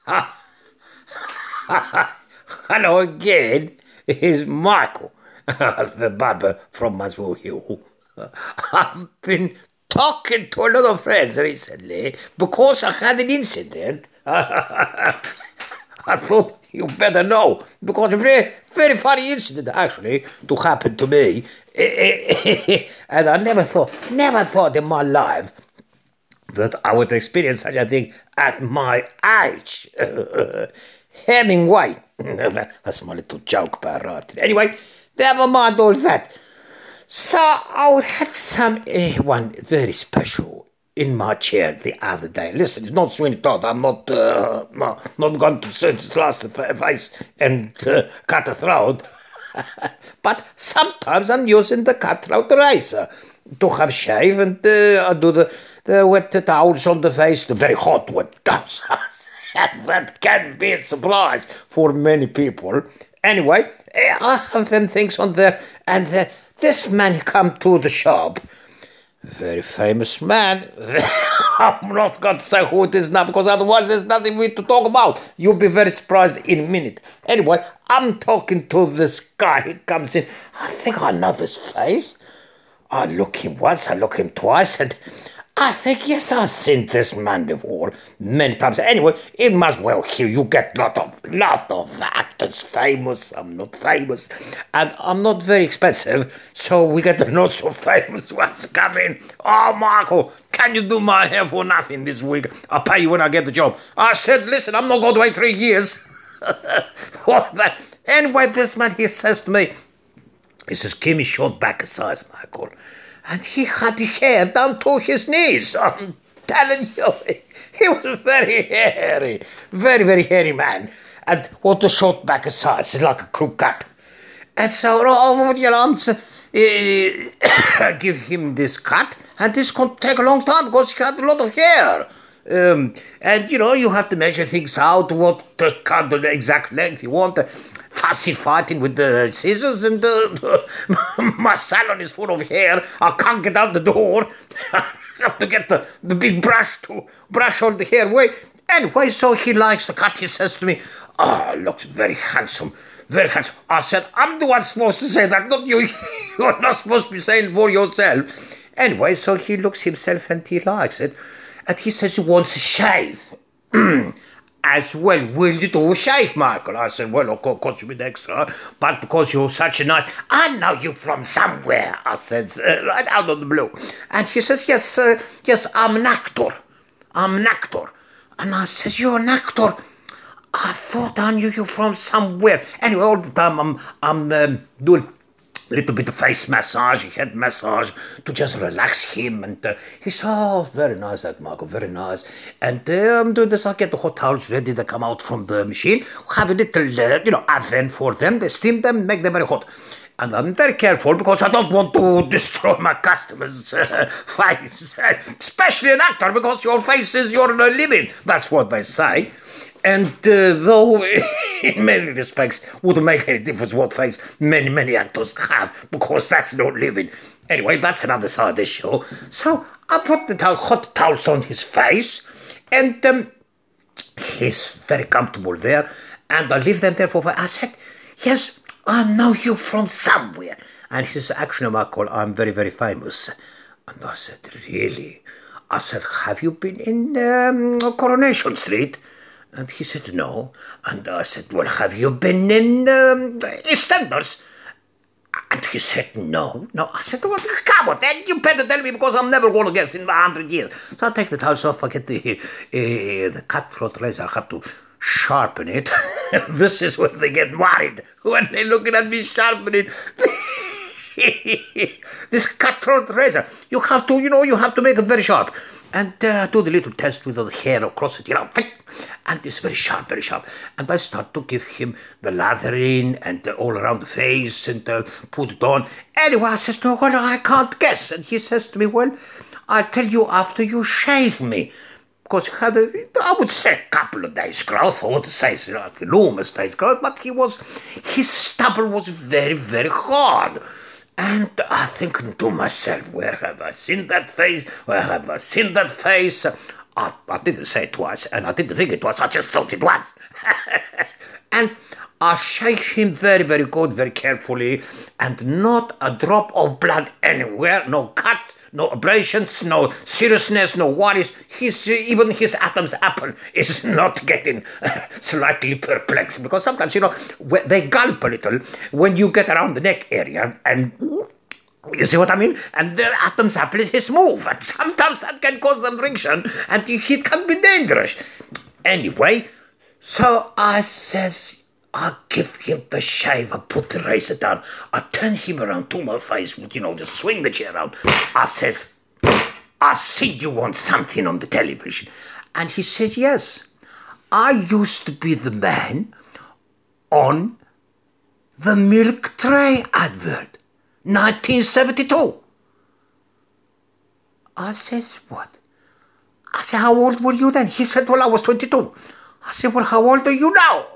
Hello again. It's Michael, the barber from Maswell Hill. I've been talking to a lot of friends recently because I had an incident. I thought you better know because a very, very funny incident actually to happen to me. And I never thought in my life that I would experience such a thing at my age. Hemingway. That's my little joke about writing. Anyway, never mind all that. So I had someone very special in my chair the other day. Listen, it's not Sweeney Todd. I'm not going to slice the face and cut the throat. But sometimes I'm using the cutthroat razor to have shave and I do the wet towels on the face, the very hot wet towels. And that can be a surprise for many people. Anyway, I have them things on there, and this man come to the shop. Very famous man. I'm not going to say who it is now because otherwise there's nothing we to talk about. You'll be very surprised in a minute. Anyway, I'm talking to this guy. He comes in. I think I know this face. I look him once, I look him twice, and I think, yes, I've seen this man before many times. Anyway, in Maswell here you get lot of actors famous. I'm not famous, and I'm not very expensive, so we get the not so famous ones come in. Oh, Michael, can you do my hair for nothing this week? I'll pay you when I get the job. I said, listen, I'm not going to wait 3 years. What that? Anyway, this man, he says to me, he says, give me short back size, Michael. And he had the hair down to his knees. I'm telling you, he was very hairy. Very, very hairy man. And what a short back size, like a crew cut. And so, give him this cut, and this can take a long time because he had a lot of hair. And you have to measure things out, what kind of exact length you want. Fussy fighting with the scissors, and my salon is full of hair. I can't get out the door. I have to get the big brush to brush all the hair away. Anyway, so he likes the cut. He says to me, "Oh, looks very handsome, very handsome." I said, "I'm the one supposed to say that, not you. You're not supposed to be saying for yourself." Anyway, so he looks himself and he likes it. And he says he wants a shave. As well, will you do a shave, Michael? I said, well, of course you bit extra, but because you're such a nice... I know you from somewhere, I said, right out of the blue. And he says, yes, I'm an actor. I'm an actor. And I says, you're an actor? I thought I knew you from somewhere. Anyway, all the time I'm doing a little bit of face massage, head massage, to just relax him. And he said, oh, very nice that, Marco, very nice. And I'm doing this, I get the hot towels ready to come out from the machine, have a little, oven for them, they steam them, make them very hot. And I'm very careful because I don't want to destroy my customers' face, especially an actor, because your face is your living. That's what they say. And though in many respects wouldn't make any difference what face many actors have, because that's not living. Anyway, that's another side of the show. So I put the hot towels on his face, and he's very comfortable there. And I leave them there for... I said, yes, I know you from somewhere. And he said, actually, Michael, I'm very, very famous. And I said, really? I said, have you been in Coronation Street? And he said, no. And I said, well, have you been in EastEnders? And he said, no. I said, well, come on, then you better tell me because I'm never going to guess in 100 years. So I take the towels off, I get the cutthroat razor, I have to sharpen it. This is when they get worried, when they're looking at me sharpening. This cutthroat razor, you have to make it very sharp. And do the little test with the hair across it, and it's very sharp, very sharp. And I start to give him the lathering and all around the face and put it on. Anyway, I says to him, well, I can't guess. And he says to me, well, I'll tell you after you shave me. Because he had I would say a couple of days growth, I wouldn't say enormous days growth, but his stubble was very, very hard. And I think to myself, where have I seen that face? Where have I seen that face? I didn't say it twice, and I didn't think it was, I just thought it was. And I shake him very, very good, very carefully, and not a drop of blood anywhere, no cuts, no abrasions, no seriousness, no worries. Even his Adam's apple is not getting slightly perplexed, because sometimes, they gulp a little when you get around the neck area, and you see what I mean? And the Adam's apple is his move, and sometimes that can cause them friction, and it can be dangerous. Anyway, so I says, I give him the shave, I put the razor down, I turn him around to my face with, just swing the chair around. I says, I see you want something on the television. And he said, yes, I used to be the man on the milk tray advert, 1972. I says, what? I said, how old were you then? He said, well, I was 22. I said, well, how old are you now?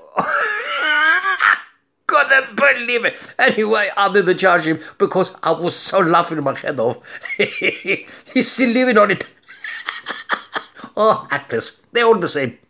Couldn't believe it. Anyway, I didn't charge him because I was so laughing my head off. He's still living on it. Oh, actors, they're all the same.